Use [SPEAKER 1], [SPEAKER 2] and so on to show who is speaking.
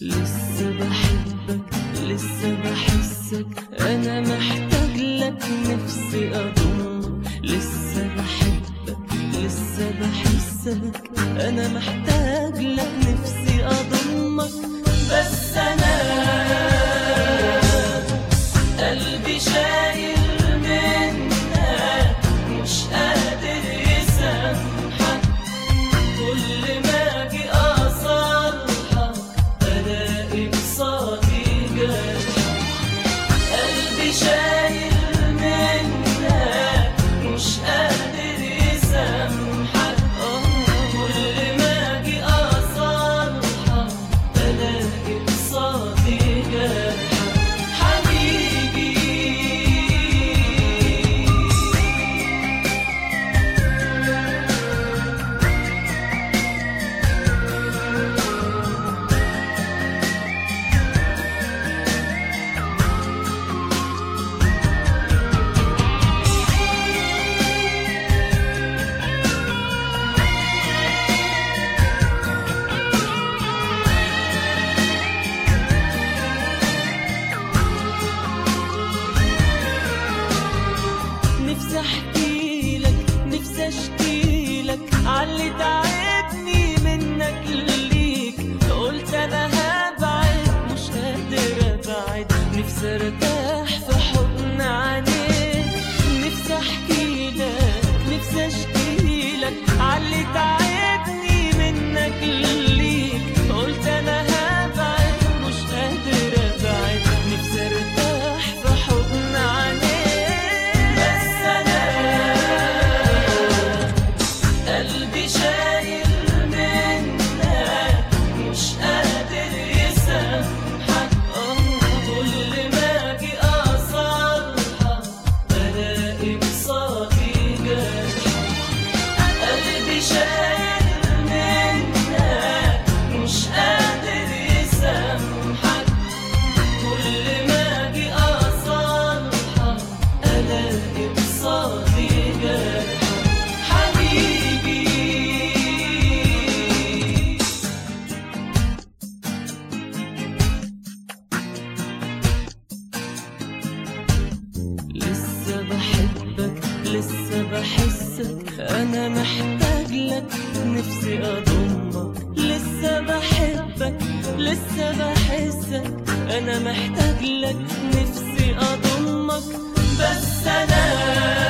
[SPEAKER 1] لسه بحبك لسه بحسك، أنا محتاج لك نفسي أضمك. لسه بحبك لسه بحسك، أنا محتاج لك نفسي أضمك. بس أنا قلبي شايل منك، مش قادر يسامحك. كل ما أجي أصالحك ألاقي قصادي جرحك. قلبي شايل منك، مش قادر يسامحك. كل ما أجي أصالحك ألاقي قصادي جرحك. نفسي احكيلك نفسي اشكيلك عاللي تعبني منك ليك. قلت انا هبعد مش قادر ابعد، نفسي ارتاح في حضن عينيك. نفسي احكيلك نفسي اشكيلك عاللي تعبني منك ليك. قلت انا هبعد مش قادر ابعد، نفسي ارتاح في حضن عينيك. قلبي شايل منك، مش قادر يسامحك. كل ما أجي أصالحك ألاقي قصادي جرحك. قلبي شايل منك، مش قادر يسامحك. كل ما أجي أصالحك ألاقي قصادي جرحك. لسه بحبك لسه بحسك، أنا محتاج لك نفسي أضمك. لسه بحبك لسه بحسك، أنا محتاج لك نفسي أضمك. بس أنا